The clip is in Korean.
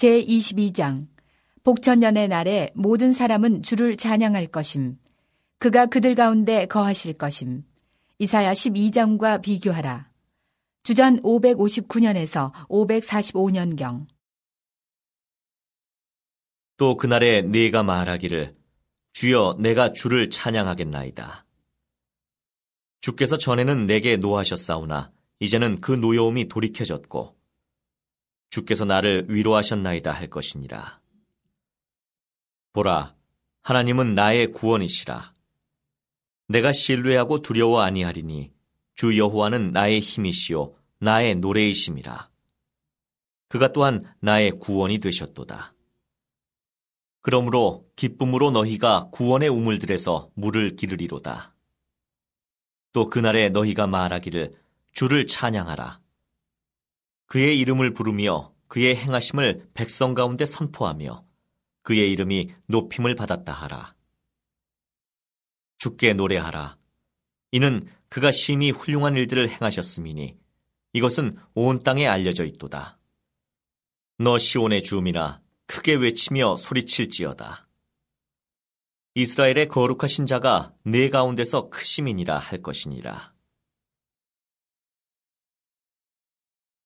제22장 복천년의 날에 모든 사람은 주를 찬양할 것임. 그가 그들 가운데 거하실 것임. 이사야 12장과 비교하라. 주전 559년에서 545년경. 또 그날에 네가 말하기를 주여 내가 주를 찬양하겠나이다. 주께서 전에는 내게 노하셨사오나 이제는 그 노여움이 돌이켜졌고 주께서 나를 위로하셨나이다 할 것이니라. 보라, 하나님은 나의 구원이시라. 내가 신뢰하고 두려워 아니하리니 주 여호와는 나의 힘이시요 나의 노래이심이라. 그가 또한 나의 구원이 되셨도다. 그러므로 기쁨으로 너희가 구원의 우물들에서 물을 기르리로다. 또 그날에 너희가 말하기를 주를 찬양하라. 그의 이름을 부르며 그의 행하심을 백성 가운데 선포하며 그의 이름이 높임을 받았다 하라. 주께 노래하라. 이는 그가 심히 훌륭한 일들을 행하셨음이니 이것은 온 땅에 알려져 있도다. 너 시온의 주음이나 크게 외치며 소리칠지어다. 이스라엘의 거룩하신 자가 네 가운데서 크심이니라 할 것이니라.